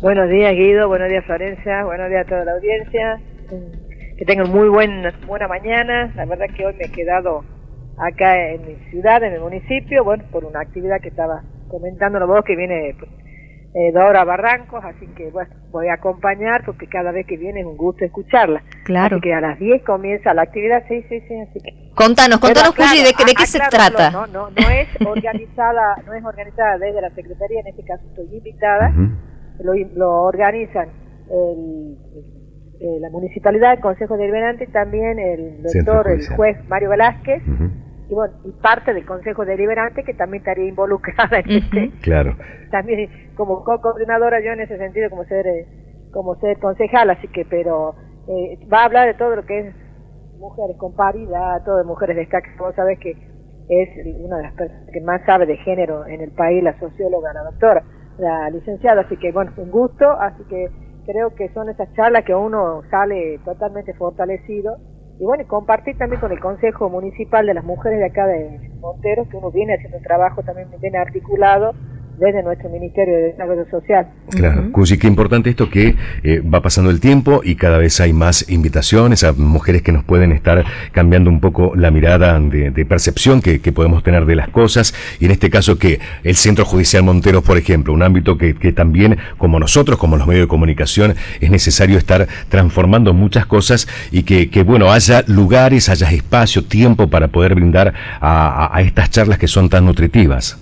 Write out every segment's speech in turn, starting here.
Buenos días, Guido, buenos días, Florencia, buenos días a toda la audiencia. Que tengan muy buena mañana. La verdad que hoy me he quedado acá en mi ciudad, en el municipio, bueno, por una actividad que estaba comentando la voz que viene Dora Barrancos, así que bueno, voy a acompañar porque cada vez que viene es un gusto escucharla. Claro. Así que a las 10 comienza la actividad, sí, así que... Contanos, Pero, Cuyi, ¿de qué se trata? No es organizada desde la Secretaría, en este caso estoy invitada, lo organizan la Municipalidad, el Consejo Deliberante, también el doctor, el juez Mario Velázquez, y bueno, y parte del Consejo Deliberante que también estaría involucrada en Claro. También como co-coordinadora yo en ese sentido como ser concejal, así que pero va a hablar de todo lo que es mujeres con paridad, todo de mujeres destacadas. Vos sabés que es una de las personas que más sabe de género en el país, la socióloga, la doctora, la licenciada, así que bueno, un gusto, así que creo que son esas charlas que uno sale totalmente fortalecido. Y bueno, compartir también con el Consejo Municipal de las Mujeres de acá de Monteros, que uno viene haciendo un trabajo también bien articulado desde nuestro Ministerio de Desarrollo Social. Claro, Cuyi, qué importante esto que va pasando el tiempo y cada vez hay más invitaciones a mujeres que nos pueden estar cambiando un poco la mirada de percepción que podemos tener de las cosas, y en este caso que el Centro Judicial Monteros, por ejemplo, un ámbito que también, como nosotros, como los medios de comunicación, es necesario estar transformando muchas cosas y que bueno, haya lugares, haya espacio, tiempo para poder brindar a estas charlas que son tan nutritivas.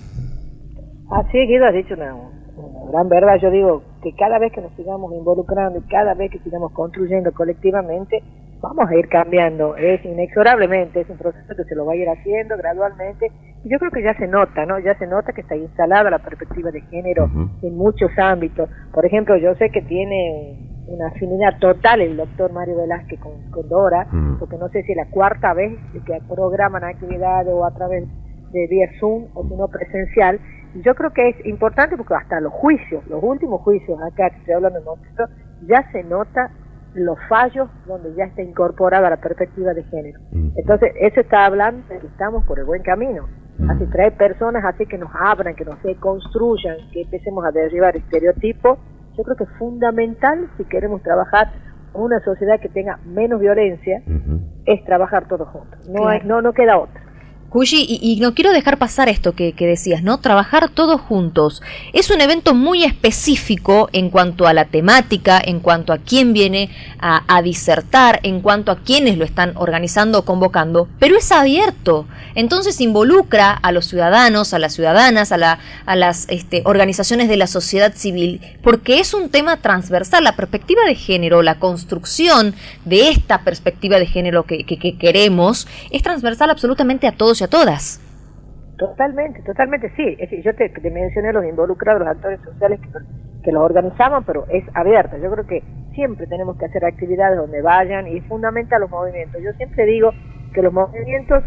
Así es, Guido, has dicho una gran verdad. Yo digo que cada vez que nos sigamos involucrando y cada vez que sigamos construyendo colectivamente, vamos a ir cambiando. Es inexorablemente, es un proceso que se lo va a ir haciendo gradualmente. Y yo creo que ya se nota, ¿no? Ya se nota que está instalada la perspectiva de género en muchos ámbitos. Por ejemplo, yo sé que tiene una afinidad total el doctor Mario Velázquez con Dora, porque no sé si es la cuarta vez que programan actividades o a través de vía Zoom o si no presencial. Yo creo que es importante porque hasta los juicios, los últimos juicios acá que estoy hablando de Monteros, ya se nota los fallos donde ya está incorporada la perspectiva de género. Entonces, eso está hablando de que estamos por el buen camino. Así traer personas así que nos abran, que nos construyan, que empecemos a derribar estereotipos. Yo creo que es fundamental si queremos trabajar en una sociedad que tenga menos violencia, es trabajar todos juntos. No queda otra. Cuyi, y no quiero dejar pasar esto que decías, ¿no? Trabajar todos juntos. Es un evento muy específico en cuanto a la temática, en cuanto a quién viene a disertar, en cuanto a quiénes lo están organizando o convocando, pero es abierto. Entonces involucra a los ciudadanos, a las ciudadanas, a las organizaciones de la sociedad civil, porque es un tema transversal. La perspectiva de género, la construcción de esta perspectiva de género que queremos, es transversal absolutamente a todos y a todas. Totalmente, sí. Es decir, yo te mencioné los involucrados, los actores sociales que los organizaban, pero es abierta. Yo creo que siempre tenemos que hacer actividades donde vayan, y es fundamental los movimientos. Yo siempre digo que los movimientos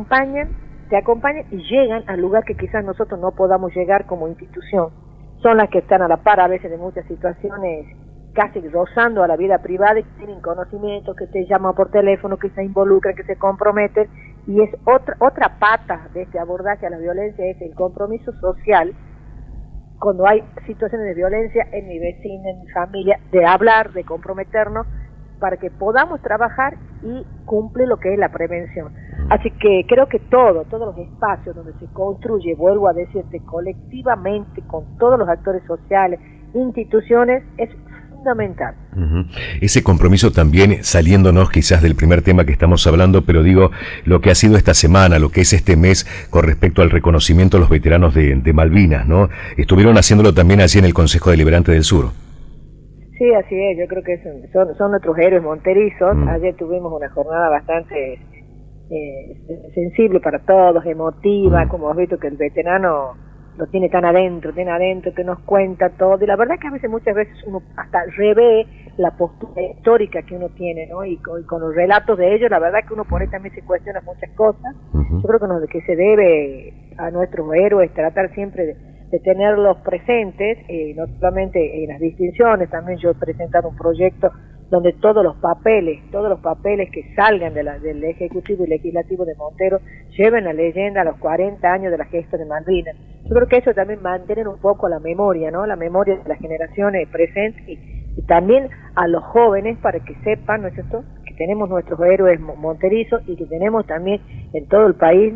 te acompañan y llegan al lugar que quizás nosotros no podamos llegar como institución. Son las que están a la par a veces de muchas situaciones, casi rozando a la vida privada, y que tienen conocimiento, que te llaman por teléfono, que se involucran, que se comprometen. Y es otra pata de este abordaje a la violencia, es el compromiso social cuando hay situaciones de violencia en mi vecina, en mi familia, de hablar, de comprometernos para que podamos trabajar y cumplir lo que es la prevención. Así que creo que todos los espacios donde se construye, vuelvo a decirte, colectivamente con todos los actores sociales, instituciones, es fundamental. Ese compromiso también, saliéndonos quizás del primer tema que estamos hablando, pero digo, lo que ha sido esta semana, lo que es este mes con respecto al reconocimiento a los veteranos de Malvinas, ¿no? Estuvieron haciéndolo también allí en el Consejo Deliberante del Sur. Sí, así es, yo creo que son nuestros héroes monterizos. Ayer tuvimos una jornada bastante sensible para todos, emotiva, como has visto que el veterano lo tiene tan adentro, que nos cuenta todo, y la verdad que a veces, muchas veces uno hasta revé la postura histórica que uno tiene, ¿no? Y con los relatos de ellos, la verdad que uno por ahí también se cuestiona muchas cosas. Yo creo que se debe a nuestros héroes tratar siempre de tenerlos presentes, no solamente en las distinciones. También yo he presentado un proyecto donde todos los papeles que salgan del Ejecutivo y Legislativo de Montero lleven la leyenda a los 40 años de la gesta de Malvinas. Yo creo que eso también mantiene un poco la memoria, ¿no? La memoria de las generaciones presentes y también a los jóvenes para que sepan, ¿no es cierto?, que tenemos nuestros héroes monterizos y que tenemos también en todo el país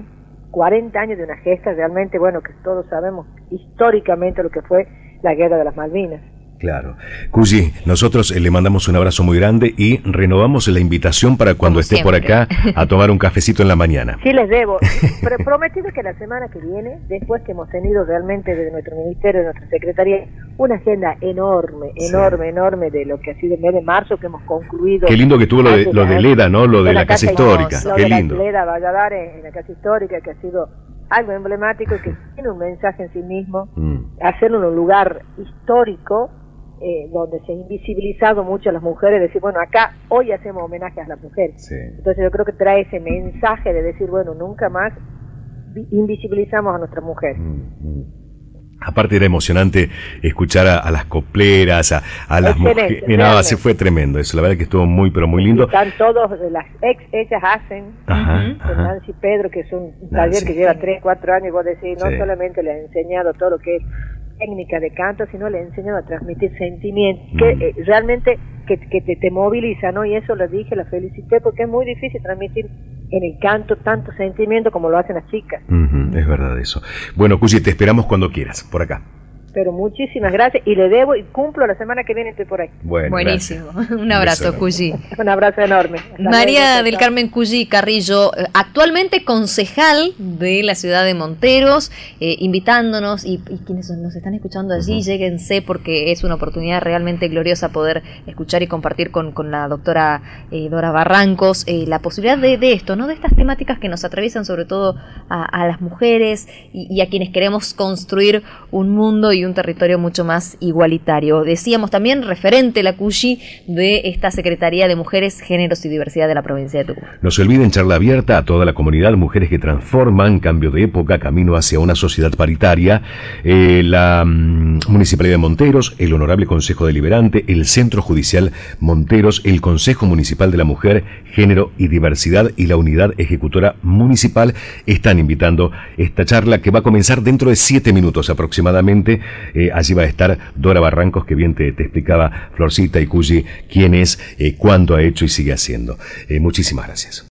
40 años de una gesta realmente, bueno, que todos sabemos históricamente lo que fue la Guerra de las Malvinas. Claro. Cuyi, nosotros le mandamos un abrazo muy grande y renovamos la invitación para cuando esté por acá a tomar un cafecito en la mañana. Sí, les debo. Pero prometido que la semana que viene, después que hemos tenido realmente desde nuestro ministerio, de nuestra secretaría, una agenda enorme de lo que ha sido el mes de marzo, que hemos concluido. Qué lindo que tuvo lo de Leda, ¿no? Lo de la casa histórica. Qué lindo. Lo de Leda Valladares en la casa histórica, que ha sido algo emblemático y que tiene un mensaje en sí mismo, hacerlo en un lugar histórico, donde se ha invisibilizado mucho a las mujeres, decir, bueno, acá hoy hacemos homenaje a las mujeres. Sí. Entonces yo creo que trae ese mensaje de decir, bueno, nunca más invisibilizamos a nuestras mujeres. Aparte era emocionante escuchar a las copleras, a las mujeres. No, así fue tremendo eso, la verdad que estuvo muy, pero muy lindo. Están todos, las ellas hacen, Nancy Pedro, que es un taller que lleva 3, 4 años, y vos decís, no solamente le ha enseñado todo lo que es técnica de canto, sino le he enseñado a transmitir sentimientos que realmente que te moviliza, ¿no? Y eso lo dije, la felicité, porque es muy difícil transmitir en el canto tanto sentimiento como lo hacen las chicas. Es verdad eso. Bueno, Cuyi, te esperamos cuando quieras, por acá. Pero muchísimas gracias y le debo y cumplo la semana que viene, estoy por ahí. Bueno, buenísimo. Un abrazo, Cuyi. Un abrazo enorme. María del Carmen Cuyi Carrillo, actualmente concejal de la ciudad de Monteros, invitándonos y quienes nos están escuchando allí, lléguense porque es una oportunidad realmente gloriosa poder escuchar y compartir con la doctora Dora Barrancos la posibilidad de esto, ¿no? De estas temáticas que nos atraviesan sobre todo a las mujeres y a quienes queremos construir un mundo y un territorio mucho más igualitario. Decíamos también referente la Cuyi de esta Secretaría de Mujeres, Géneros y Diversidad de la provincia de Tucumán. No se olviden, charla abierta a toda la comunidad, mujeres que transforman, cambio de época, camino hacia una sociedad paritaria. La Municipalidad de Monteros, el Honorable Consejo Deliberante, el Centro Judicial Monteros, el Consejo Municipal de la Mujer, Género y Diversidad y la Unidad Ejecutora Municipal están invitando esta charla que va a comenzar dentro de 7 minutos aproximadamente. Allí va a estar Dora Barrancos, que bien te explicaba Florcita y Cuyi quién es, cuánto ha hecho y sigue haciendo. Muchísimas gracias.